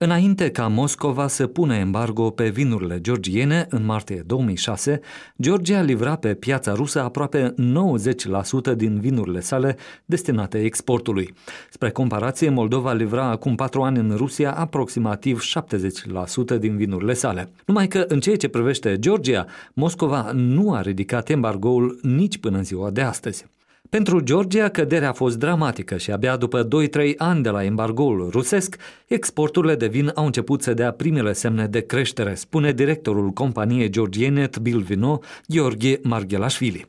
Înainte ca Moscova să pună embargo pe vinurile georgiene, în martie 2006, Georgia livra pe piața rusă aproape 90% din vinurile sale destinate exportului. Spre comparație, Moldova livra acum 4 ani în Rusia aproximativ 70% din vinurile sale. Numai că în ceea ce privește Georgia, Moscova nu a ridicat embargoul nici până în ziua de astăzi. Pentru Georgia, căderea a fost dramatică și abia după 2-3 ani de la embargoul rusesc, exporturile de vin au început să dea primele semne de creștere, spune directorul companiei georgiene Tbil Vino, Gheorghe Marghelashvili.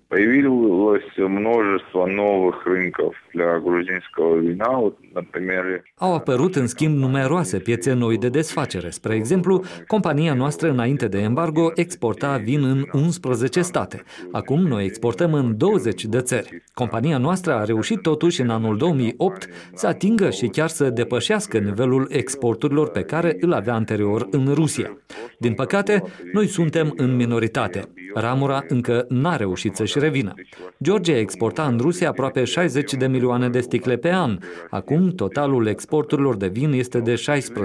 Au apărut, în schimb, numeroase piețe noi de desfacere. Spre exemplu, compania noastră, înainte de embargo, exporta vin în 11 state. Acum noi exportăm în 20 de țări. Compania noastră a reușit totuși în anul 2008 să atingă și chiar să depășească nivelul exporturilor pe care îl avea anterior în Rusia. Din păcate, noi suntem în minoritate. Ramura încă n-a reușit să-și revină. Georgia exporta în Rusia aproape 60 de milioane de sticle pe an. Acum, totalul exporturilor de vin este de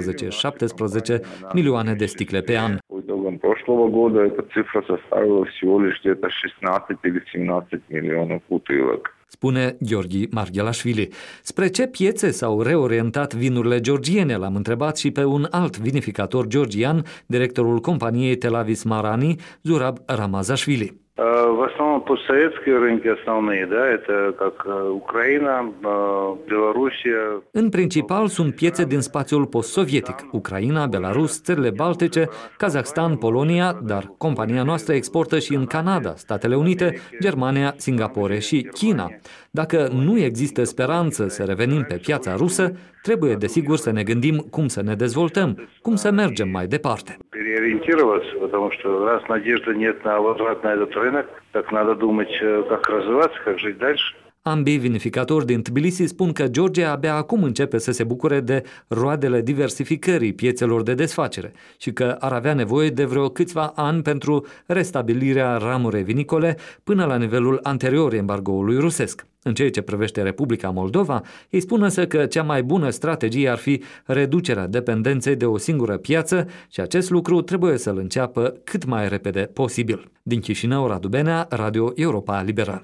16-17 milioane de sticle pe an. Прошлого года эта цифра составила всего лишь где-то 16 или 17 миллионов бутылок. Spune Gheorghe Marghelashvili. Spre ce piețe s-au reorientat vinurile georgiene? L-am întrebat și pe un alt vinificator georgian, directorul companiei Telavis Marani, Zurab Ramazashvili. В основном постсоветские рынки основные, да, это как Украина, Белоруссия. În principal sunt piețe din spațiul post-sovietic, Ucraina, Belarus, țările Baltice, Kazakhstan, Polonia, dar compania noastră exportă și în Canada, Statele Unite, Germania, Singapore și China. Dacă nu există speranță să revenim pe piața rusă, trebuie desigur să ne gândim cum să ne dezvoltăm, cum să mergem mai departe. Переориентироваться, потому что раз надежды нет на возврат на этот рынок, так надо думать, как развиваться, как жить дальше. Ambii vinificatori din Tbilisi spun că Georgia abia acum începe să se bucure de roadele diversificării piețelor de desfacere și că ar avea nevoie de vreo câțiva ani pentru restabilirea ramurei vinicole până la nivelul anterior embargoului rusesc. În ceea ce privește Republica Moldova, ei spun însă că cea mai bună strategie ar fi reducerea dependenței de o singură piață și acest lucru trebuie să-l înceapă cât mai repede posibil. Din Chișinău, Radu Benea, Radio Europa Liberă.